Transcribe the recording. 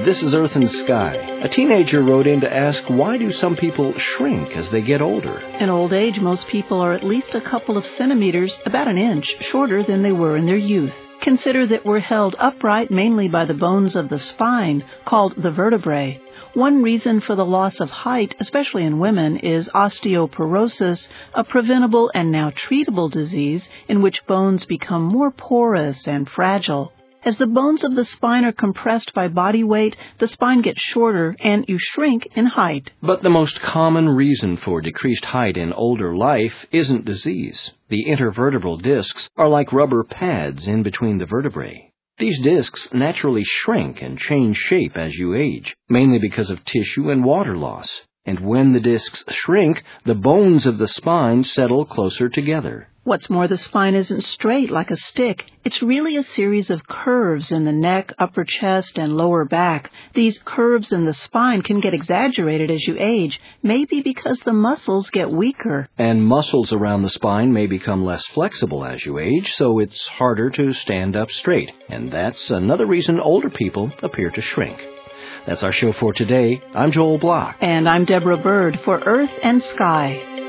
This is Earth and Sky. A teenager wrote in to ask, why do some people shrink as they get older? In old age, most people are at least a couple of centimeters, about an inch, shorter than they were in their youth. Consider that we're held upright mainly by the bones of the spine, called the vertebrae. One reason for the loss of height, especially in women, is osteoporosis, a preventable and now treatable disease in which bones become more porous and fragile. As the bones of the spine are compressed by body weight, the spine gets shorter and you shrink in height. But the most common reason for decreased height in older life isn't disease. The intervertebral discs are like rubber pads in between the vertebrae. These discs naturally shrink and change shape as you age, mainly because of tissue and water loss. And when the discs shrink, the bones of the spine settle closer together. What's more, the spine isn't straight like a stick. It's really a series of curves in the neck, upper chest, and lower back. These curves in the spine can get exaggerated as you age, maybe because the muscles get weaker. And muscles around the spine may become less flexible as you age, so it's harder to stand up straight. And that's another reason older people appear to shrink. That's our show for today. I'm Joel Block. And I'm Deborah Bird for Earth and Sky.